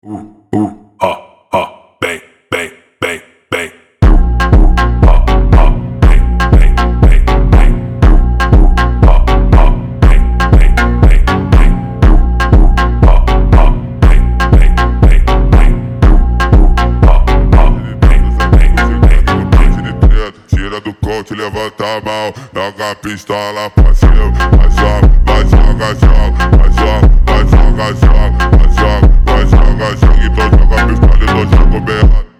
Bem, bem, bem, bem. Tira do coach, levanta a mão, joga a pistola pra cima. Vai joga, vai joga, joga, vai joga, vai joga, joga, vai joga, vai joga, joga. Então joga a pistola e não joga o berrado.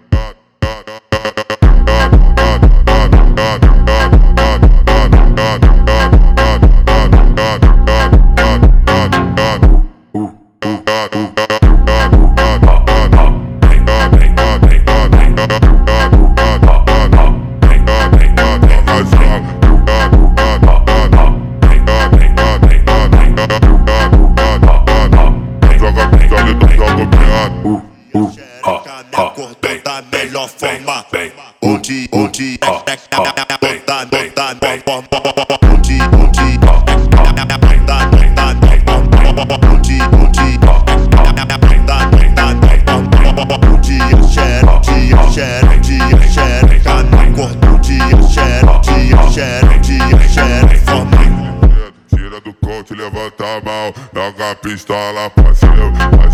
Acordou da melhor forma. Onde tira do coach, levanta a mão, joga a pistola pra cima.